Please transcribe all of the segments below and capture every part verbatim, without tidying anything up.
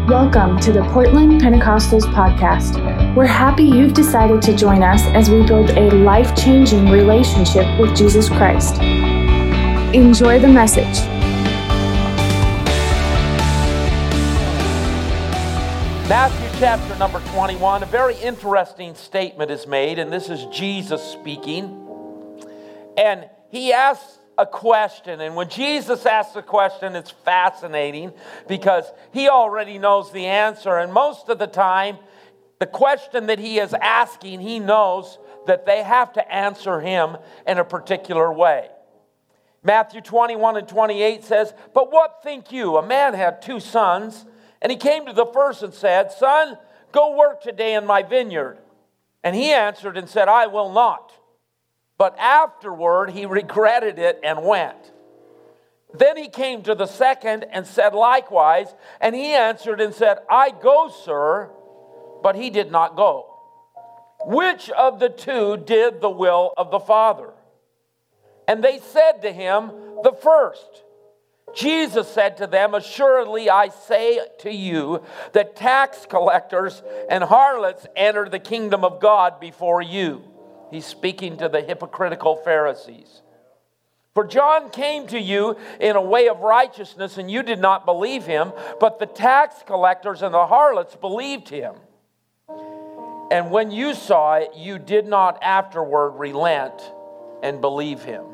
Welcome to the Portland Pentecostals Podcast. We're happy you've decided to join us as we build a life-changing relationship with Jesus Christ. Enjoy the message. Matthew chapter number twenty-one, a very interesting statement is made, and this is Jesus speaking. And he asks a question, and when Jesus asks a question, it's fascinating because he already knows the answer. And most of the time, the question that he is asking, he knows that they have to answer him in a particular way. Matthew twenty-one and twenty-eight says, "But what think you? A man had two sons, and he came to the first and said, 'Son, go work today in my vineyard.' And he answered and said, 'I will not.' But afterward he regretted it and went. Then he came to the second and said likewise, and he answered and said, 'I go, sir,' but he did not go. Which of the two did the will of the Father? And they said to him, 'The first.' Jesus said to them, 'Assuredly I say to you that tax collectors and harlots enter the kingdom of God before you.'" He's speaking to the hypocritical Pharisees. "For John came to you in a way of righteousness, and you did not believe him, but the tax collectors and the harlots believed him. And when you saw it, you did not afterward relent and believe him."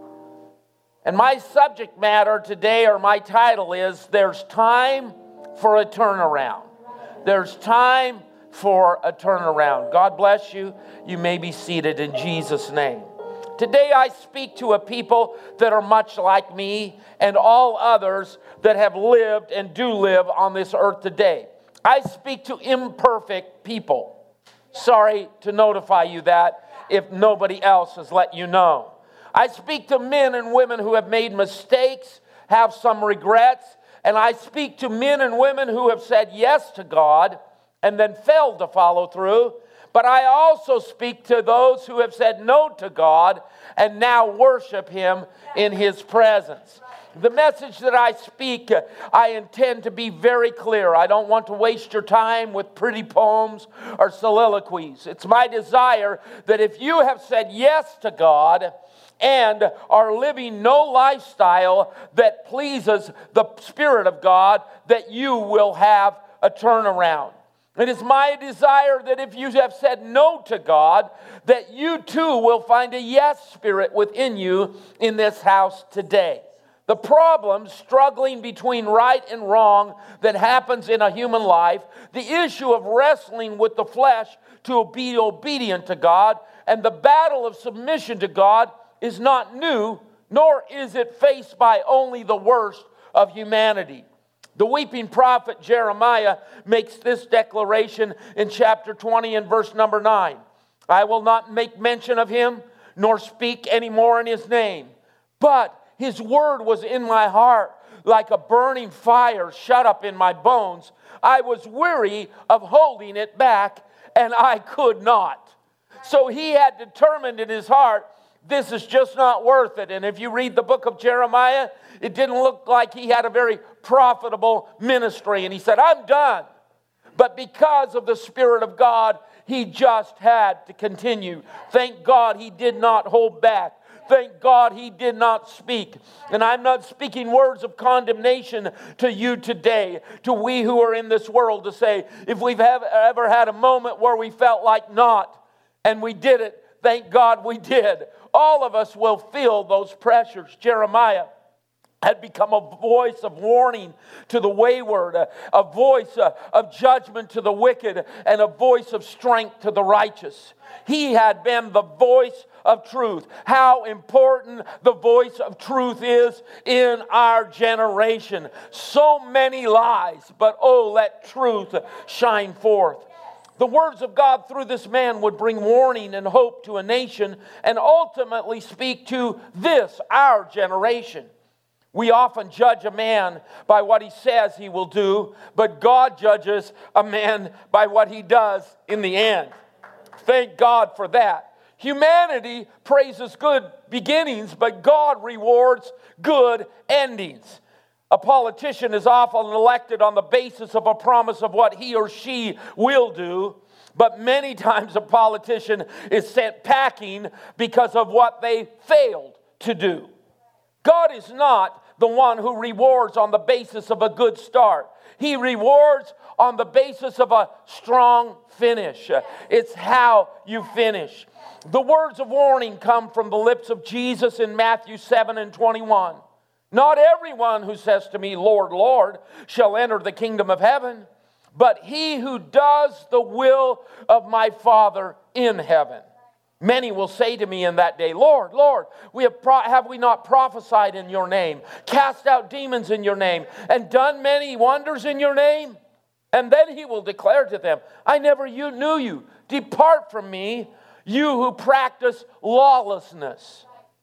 And my subject matter today, or my title is, "There's time for a turnaround." There's time for a turnaround. God bless you. You may be seated in Jesus' name. Today I speak to a people that are much like me and all others that have lived and do live on this earth today. I speak to imperfect people. Sorry to notify you that if nobody else has let you know. I speak to men and women who have made mistakes, have some regrets, and I speak to men and women who have said yes to God and then failed to follow through. But I also speak to those who have said no to God and now worship Him in His presence. The message that I speak, I intend to be very clear. I don't want to waste your time with pretty poems or soliloquies. It's my desire that if you have said yes to God and are living no lifestyle that pleases the Spirit of God, that you will have a turnaround. It is my desire that if you have said no to God, that you too will find a yes spirit within you in this house today. The problem, struggling between right and wrong that happens in a human life, the issue of wrestling with the flesh to be obedient to God, and the battle of submission to God is not new, nor is it faced by only the worst of humanity. The weeping prophet Jeremiah makes this declaration in chapter twenty and verse number nine. "I will not make mention of him, nor speak any more in his name. But his word was in my heart like a burning fire shut up in my bones. I was weary of holding it back, and I could not." So he had determined in his heart, this is just not worth it. And if you read the book of Jeremiah, it didn't look like he had a very profitable ministry. And he said, "I'm done." But because of the Spirit of God, he just had to continue. Thank God he did not hold back. Thank God he did not speak. And I'm not speaking words of condemnation to you today, to we who are in this world, to say, if we've ever had a moment where we felt like not, and we did it, thank God we did. All of us will feel those pressures. Jeremiah had become a voice of warning to the wayward, a, a voice uh, of judgment to the wicked, and a voice of strength to the righteous. He had been the voice of truth. How important the voice of truth is in our generation. So many lies, but oh, let truth shine forth. The words of God through this man would bring warning and hope to a nation and ultimately speak to this, our generation. We often judge a man by what he says he will do, but God judges a man by what he does in the end. Thank God for that. Humanity praises good beginnings, but God rewards good endings. A politician is often elected on the basis of a promise of what he or she will do, but many times a politician is sent packing because of what they failed to do. God is not the one who rewards on the basis of a good start. He rewards on the basis of a strong finish. It's how you finish. The words of warning come from the lips of Jesus in Matthew seven and twenty-one. Not everyone who says to me, Lord, Lord, shall enter the kingdom of heaven, but he who does the will of my Father in heaven. Many will say to me in that day, Lord, Lord, we have, pro- have we not prophesied in your name, cast out demons in your name, and done many wonders in your name? And then he will declare to them, I never you knew you. Depart from me, you who practice lawlessness.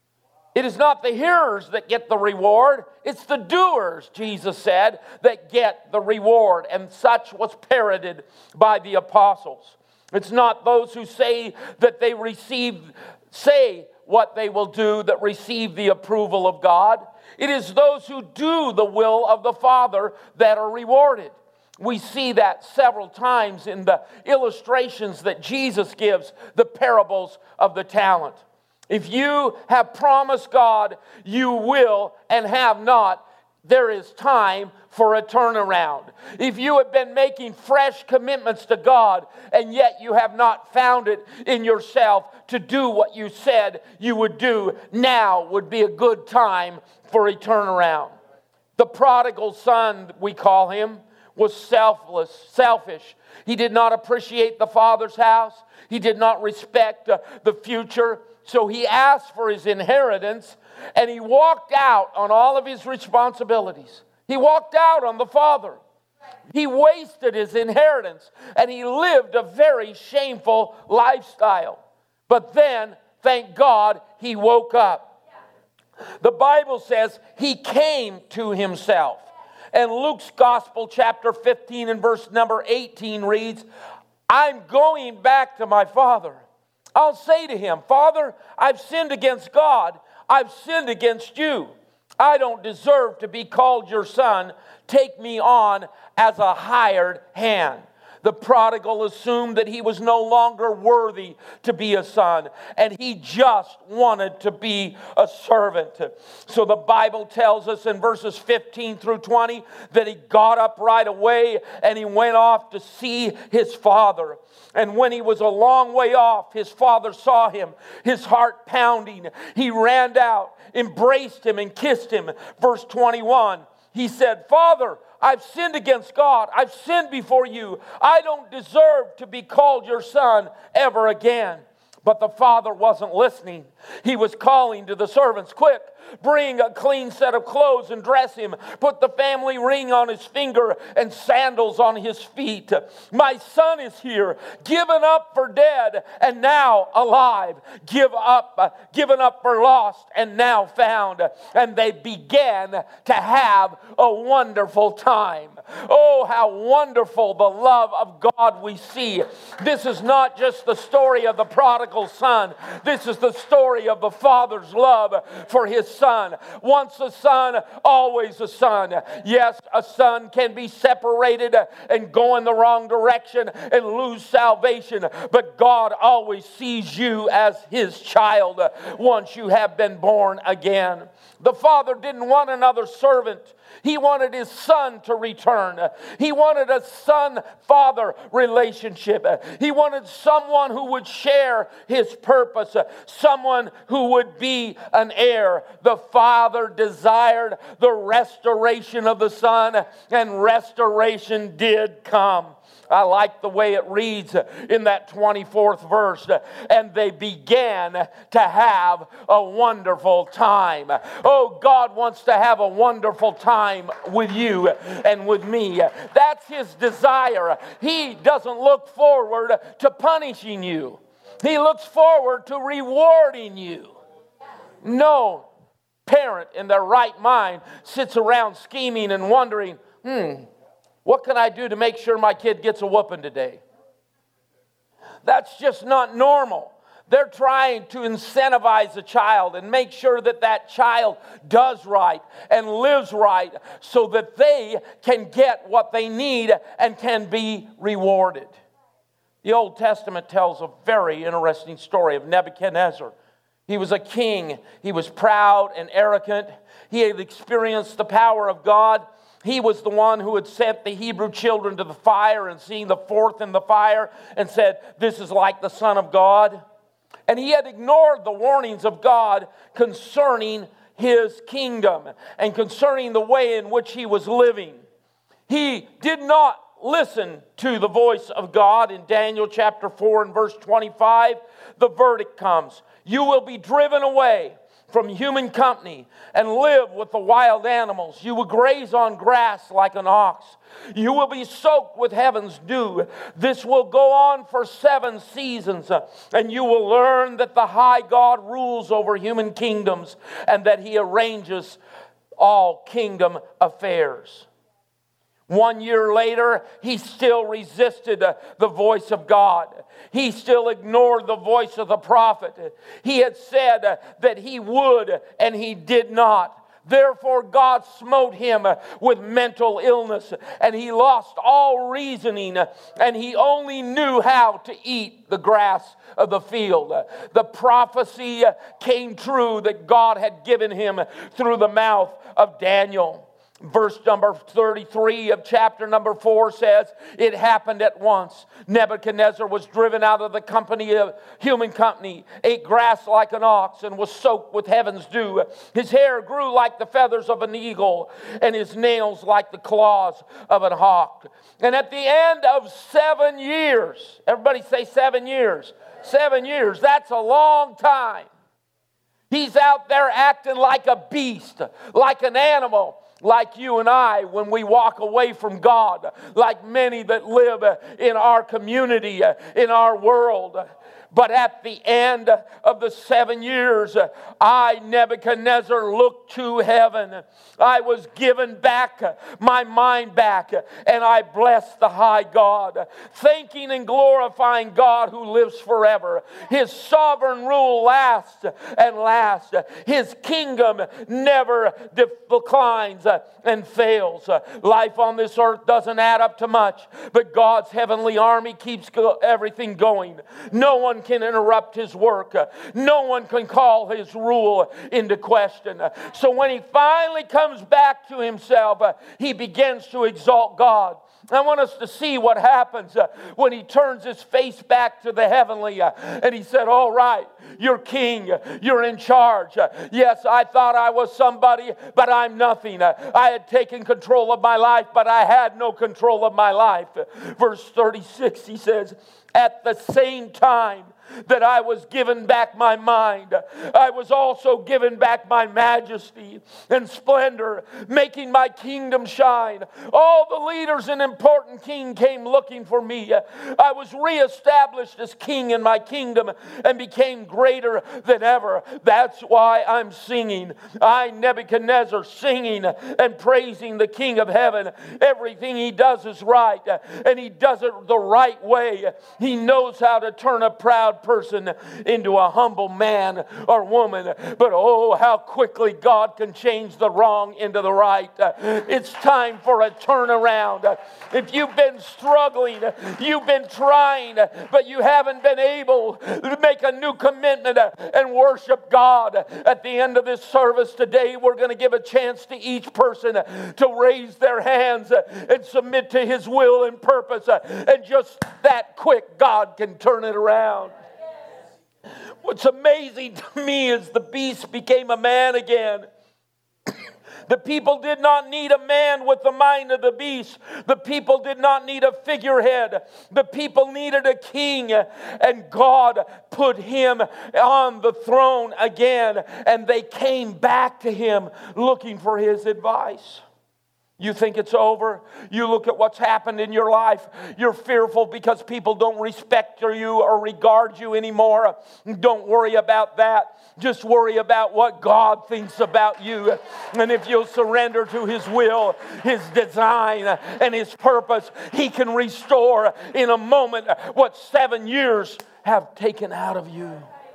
It is not the hearers that get the reward. It's the doers, Jesus said, that get the reward. And such was parroted by the apostles. It's not those who say that they receive, say what they will do that receive the approval of God. It is those who do the will of the Father that are rewarded. We see that several times in the illustrations that Jesus gives, the parables of the talent. If you have promised God you will and have not, there is time for a turnaround. If you have been making fresh commitments to God and yet you have not found it in yourself to do what you said you would do, now would be a good time for a turnaround. The prodigal son, we call him, was selfless, selfish. He did not appreciate the father's house. He did not respect uh, the future. So he asked for his inheritance, and he walked out on all of his responsibilities. He walked out on the Father. He wasted his inheritance, and he lived a very shameful lifestyle. But then, thank God, he woke up. The Bible says he came to himself. And Luke's Gospel, chapter fifteen and verse number eighteen reads, I'm going back to my Father. I'll say to him, Father, I've sinned against God. I've sinned against you. I don't deserve to be called your son. Take me on as a hired hand. The prodigal assumed that he was no longer worthy to be a son, and he just wanted to be a servant. So the Bible tells us in verses fifteen through twenty that he got up right away and he went off to see his father. And when he was a long way off, his father saw him, his heart pounding. He ran out, embraced him, and kissed him. Verse twenty-one, he said, Father, I've sinned against God. I've sinned before you. I don't deserve to be called your son ever again. But the father wasn't listening. He was calling to the servants, quick, bring a clean set of clothes and dress him. Put the family ring on his finger and sandals on his feet. My son is here, given up for dead and now alive. Give up, uh, given up for lost and now found. And they began to have a wonderful time. Oh, how wonderful the love of God we see. This is not just the story of the prodigal son. This is the story of the Father's love for his son. Once a son, always a son. Yes, a son can be separated and go in the wrong direction and lose salvation, but God always sees you as his child once you have been born again. The father didn't want another servant. He wanted his son to return. He wanted a son-father relationship. He wanted someone who would share his purpose, someone who would be an heir. The father desired the restoration of the son, and restoration did come. I like the way it reads in that twenty-fourth verse. And they began to have a wonderful time. Oh, God wants to have a wonderful time with you and with me. That's his desire. He doesn't look forward to punishing you. He looks forward to rewarding you. No parent in their right mind sits around scheming and wondering, hmm, what can I do to make sure my kid gets a whooping today? That's just not normal. They're trying to incentivize a child and make sure that that child does right and lives right so that they can get what they need and can be rewarded. The Old Testament tells a very interesting story of Nebuchadnezzar. He was a king. He was proud and arrogant. He had experienced the power of God. He was the one who had sent the Hebrew children to the fire and seen the fourth in the fire and said, "This is like the Son of God." And he had ignored the warnings of God concerning his kingdom and concerning the way in which he was living. He did not listen to the voice of God. In Daniel chapter four and verse twenty-five, the verdict comes. You will be driven away from human company and live with the wild animals. You will graze on grass like an ox. You will be soaked with heaven's dew. This will go on for seven seasons, and you will learn that the high God rules over human kingdoms and that he arranges all kingdom affairs. One year later, he still resisted the voice of God. He still ignored the voice of the prophet. He had said that he would, and he did not. Therefore, God smote him with mental illness, and he lost all reasoning, and he only knew how to eat the grass of the field. The prophecy came true that God had given him through the mouth of Daniel. Verse number thirty-three of chapter number four says, it happened at once. Nebuchadnezzar was driven out of the company of human company, ate grass like an ox, and was soaked with heaven's dew. His hair grew like the feathers of an eagle, and his nails like the claws of an hawk. And at the end of seven years, everybody say seven years. Seven years, that's a long time. He's out there acting like a beast, like an animal. Like you and I when we walk away from God, like many that live in our community, in our world. But at the end of the seven years, I, Nebuchadnezzar, looked to heaven. I was given back my mind back, and I blessed the high God, thanking and glorifying God who lives forever. His sovereign rule lasts and lasts. His kingdom never declines and fails. Life on this earth doesn't add up to much, but God's heavenly army keeps everything going. No one can interrupt his work. No one can call his rule into question. So when he finally comes back to himself, he begins to exalt God. I want us to see what happens uh, when he turns his face back to the heavenly. Uh, and he said, all right, you're king. You're in charge. Uh, yes, I thought I was somebody, but I'm nothing. Uh, I had taken control of my life, but I had no control of my life. Uh, verse thirty-six, he says, at the same time that I was given back my mind, I was also given back my majesty and splendor, making my kingdom shine. All the leaders and important king came looking for me. I was reestablished as king in my kingdom and became greater than ever. That's why I'm singing. I, Nebuchadnezzar, singing and praising the King of heaven. Everything he does is right, and he does it the right way. He knows how to turn a proud person into a humble man or woman. But oh, how quickly God can change the wrong into the right. It's time for a turnaround. If you've been struggling, you've been trying, but you haven't been able to make a new commitment and worship God. At the end of this service today, we're going to give a chance to each person to raise their hands and submit to his will and purpose. And just that quick, God can turn it around. What's amazing to me is the beast became a man again. The people did not need a man with the mind of the beast. The people did not need a figurehead. The people needed a king. And God put him on the throne again. And they came back to him looking for his advice. You think it's over? You look at what's happened in your life. You're fearful because people don't respect you or regard you anymore. Don't worry about that. Just worry about what God thinks about you. And if you'll surrender to his will, his design, and his purpose, he can restore in a moment what seven years have taken out of you.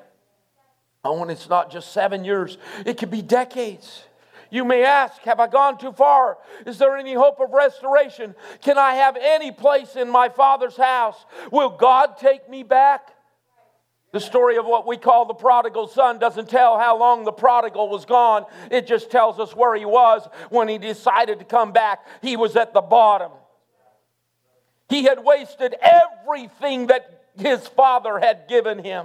Oh, and it's not just seven years. It could be decades. You may ask, have I gone too far? Is there any hope of restoration? Can I have any place in my Father's house? Will God take me back? The story of what we call the prodigal son doesn't tell how long the prodigal was gone. It just tells us where he was when he decided to come back. He was at the bottom. He had wasted everything that his father had given him.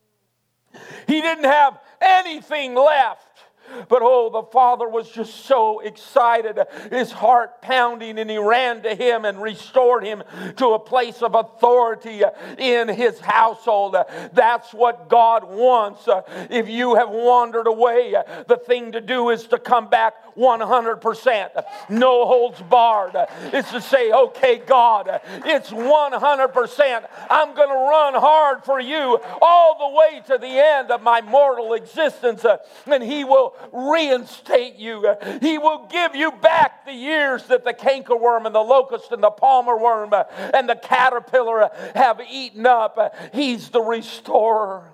He didn't have anything left. But oh, the father was just so excited, his heart pounding, and he ran to him and restored him to a place of authority in his household. That's what God wants. If you have wandered away, the thing to do is to come back one hundred percent. No holds barred. It's to say, okay, God, it's one hundred percent. I'm going to run hard for you all the way to the end of my mortal existence, and He will reinstate you. He will give you back the years that the cankerworm and the locust and the palmer worm and the caterpillar have eaten up. He's the restorer.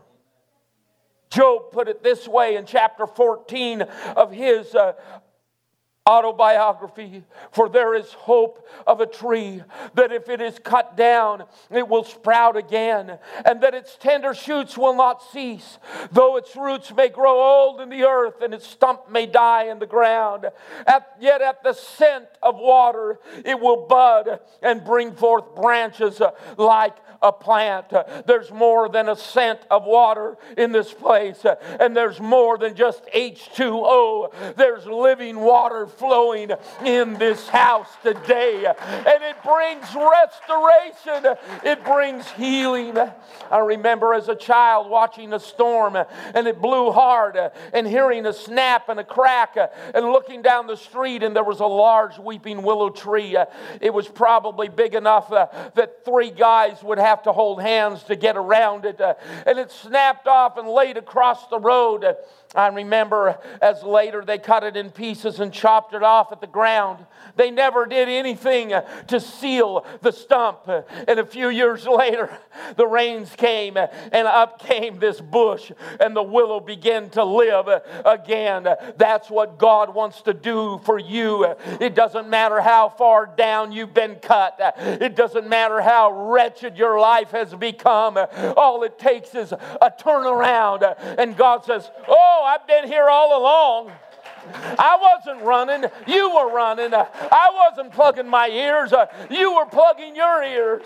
Job put it this way in chapter fourteen of his uh, autobiography: for there is hope of a tree that if it is cut down, it will sprout again, and that its tender shoots will not cease, though its roots may grow old in the earth and its stump may die in the ground. At, yet at the scent of water it will bud and bring forth branches uh, like a plant. Uh, there's more than a scent of water in this place, uh, and there's more than just H two O. There's living water flowing in this house today, and it brings restoration. It brings healing. I remember as a child watching a storm, and it blew hard, and hearing a snap and a crack, and looking down the street, and there was a large weeping willow tree. It was probably big enough that three guys would have to hold hands to get around it, and it snapped off and laid across the road. I remember as later they cut it in pieces and chopped it off at the ground. They never did anything to seal the stump. And a few years later, the rains came and up came this bush, and the willow began to live again. That's what God wants to do for you. It doesn't matter how far down you've been cut. It doesn't matter how wretched your life has become. All it takes is a turnaround, and God says, oh, I've been here all along. I wasn't running. You were running. I wasn't plugging my ears. You were plugging your ears.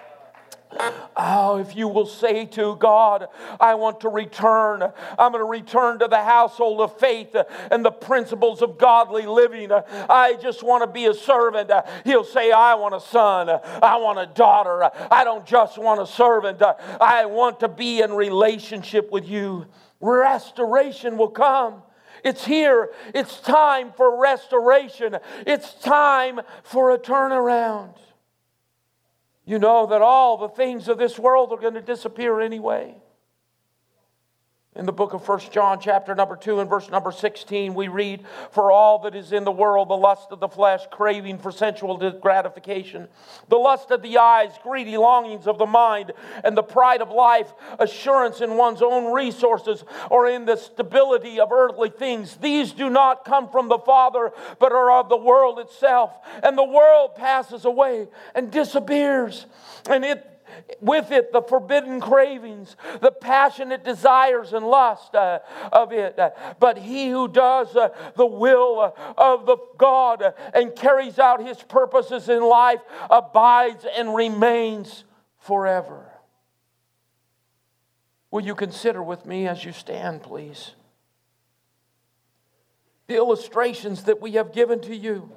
Oh, if you will say to God, I want to return. I'm going to return to the household of faith and the principles of godly living. I just want to be a servant. He'll say, I want a son. I want a daughter. I don't just want a servant. I want to be in relationship with you. Restoration will come. It's here. It's time for restoration. It's time for a turnaround. You know that all the things of this world are going to disappear anyway. In the book of First John chapter number two and verse number sixteen, we read, for all that is in the world, the lust of the flesh, craving for sensual gratification, the lust of the eyes, greedy longings of the mind, and the pride of life, assurance in one's own resources or in the stability of earthly things. These do not come from the Father, but are of the world itself. And the world passes away and disappears, and it with it the forbidden cravings, the passionate desires and lust uh, of it. Uh, but he who does uh, the will uh, of the God uh, and carries out His purposes in life abides and remains forever. Will you consider with me as you stand, please, the illustrations that we have given to you?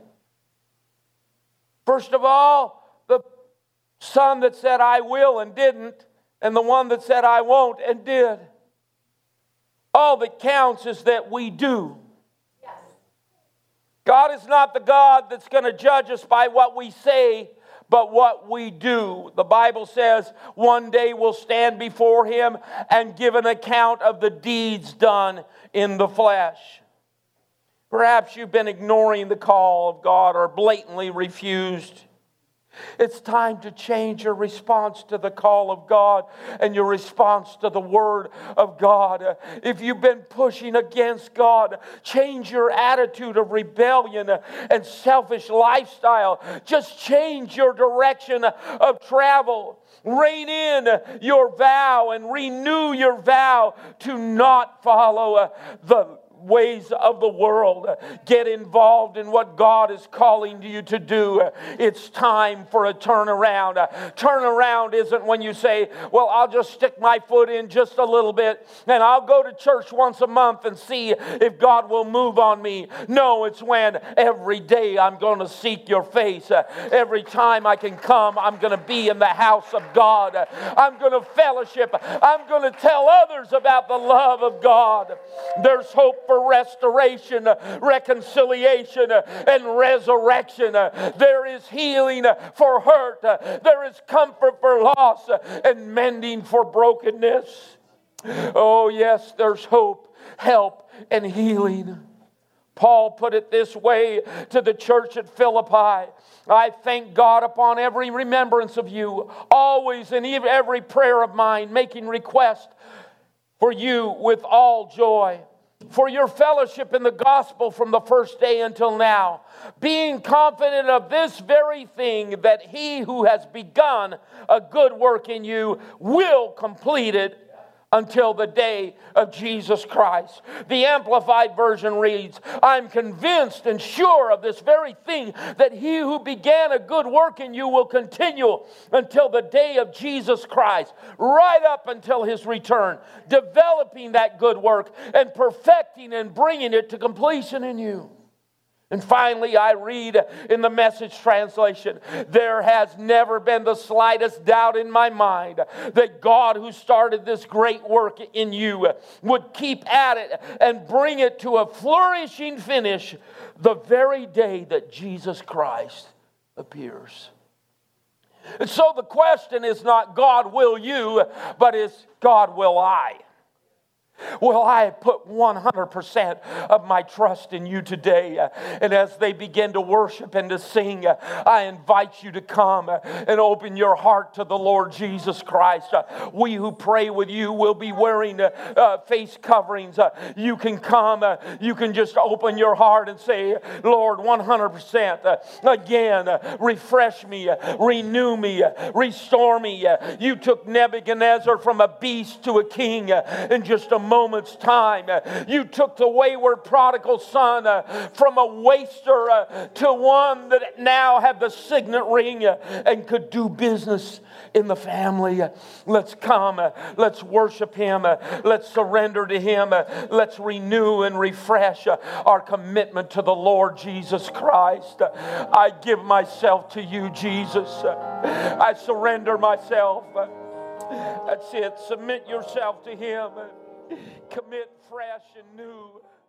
First of all, the son that said, I will and didn't, and the one that said, I won't and did. All that counts is that we do. Yes. God is not the God that's going to judge us by what we say, but what we do. The Bible says one day we'll stand before Him and give an account of the deeds done in the flesh. Perhaps you've been ignoring the call of God or blatantly refused. It's time to change your response to the call of God and your response to the Word of God. If you've been pushing against God, change your attitude of rebellion and selfish lifestyle. Just change your direction of travel. Rein in your vow and renew your vow to not follow the ways of the world. Get involved in what God is calling you to do. It's time for a turnaround. Turnaround isn't when you say, well, I'll just stick my foot in just a little bit and I'll go to church once a month and see if God will move on me. No, it's when every day I'm going to seek your face. Every time I can come, I'm going to be in the house of God. I'm going to fellowship. I'm going to tell others about the love of God. There's hope for restoration, reconciliation, and resurrection. There is healing for hurt. There is comfort for loss and mending for brokenness. Oh yes, there's hope, help, and healing. Paul put it this way to the church at Philippi: I thank God upon every remembrance of you, always in every prayer of mine, making request for you with all joy, for your fellowship in the gospel from the first day until now, being confident of this very thing, that he who has begun a good work in you will complete it until the day of Jesus Christ. The Amplified Version reads, I'm convinced and sure of this very thing, that he who began a good work in you will continue until the day of Jesus Christ, right up until his return, developing that good work and perfecting and bringing it to completion in you. And finally, I read in the Message translation, there has never been the slightest doubt in my mind that God, who started this great work in you, would keep at it and bring it to a flourishing finish the very day that Jesus Christ appears. And so the question is not God will you, but is God will I? Well, I put one hundred percent of my trust in you today. And as they begin to worship and to sing, I invite you to come and open your heart to the Lord Jesus Christ. We who pray with you will be wearing uh, face coverings. Uh, you can come, uh, you can just open your heart and say, Lord, one hundred percent. Uh, again, uh, refresh me, uh, renew me, uh, restore me. Uh, you took Nebuchadnezzar from a beast to a king uh, in just a moment's time. You took the wayward prodigal son uh, from a waster uh, to one that now had the signet ring uh, and could do business in the family. Uh, let's come. Uh, let's worship him. Uh, let's surrender to him. Uh, let's renew and refresh uh, our commitment to the Lord Jesus Christ. Uh, I give myself to you, Jesus. Uh, I surrender myself. Uh, that's it. Submit yourself to him. Commit fresh and new.